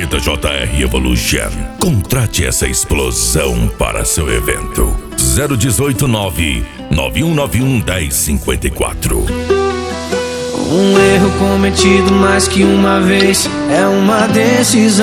Avenida JR Evolution. Contrate essa explosão para seu evento. 018-99191-1054. Um erro cometido mais que uma vez é uma decisão.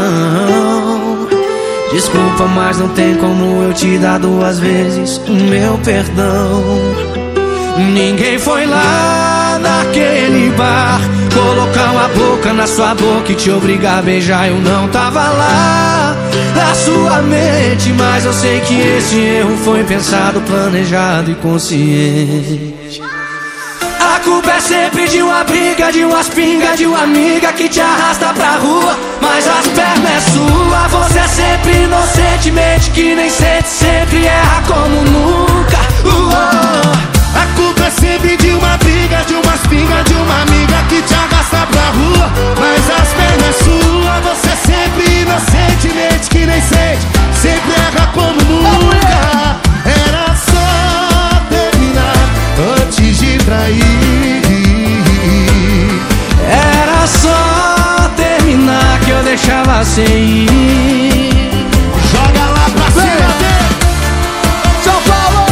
Desculpa, mas não tem como eu te dar duas vezes o meu perdão. Ninguém foi lá naquele bar colocar uma boca na sua boca e te obrigar a beijar. Eu não tava lá na sua mente, mas eu sei que esse erro foi pensado, planejado e consciente. A culpa é sempre de uma briga, de umas pingas, de uma amiga que te arrasta pra rua, mas as pernas é sua. Você é sempre inocentemente que nem sente, sempre erra como nunca. A culpa é sempre de uma briga, de umas pingas, de uma amiga que te arrasta pra rua, mas as pernas é sua. Você é sempre inocentemente que nem sente, sempre erra como nunca. Era só terminar antes de trair. Era só terminar que eu deixava sem ir. Joga lá pra cima dele, São Paulo!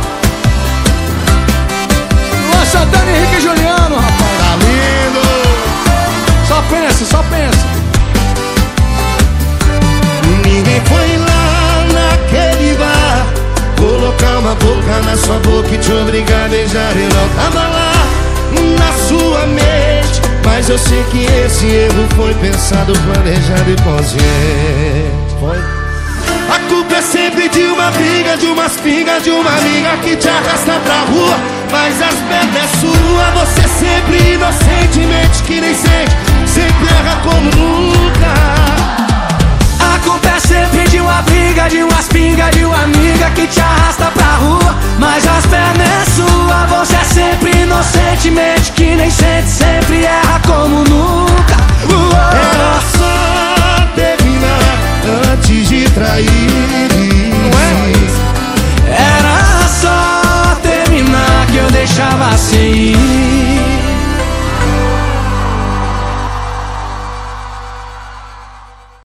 Luan Santana, Henrique e Juliano, rapaz. tá lindo. Só pensa, só pensa. Ninguém foi lá naquele bar colocar uma boca na sua boca e te obrigar a beijar. Eu não tava lá na sua mente, mas eu sei que esse erro foi pensado, planejado e consciente. Foi. A culpa é sempre de uma briga, de umas pingas, de uma amiga que te arrasta pra rua, mas as pernas é sua. Você sempre inocentemente que nem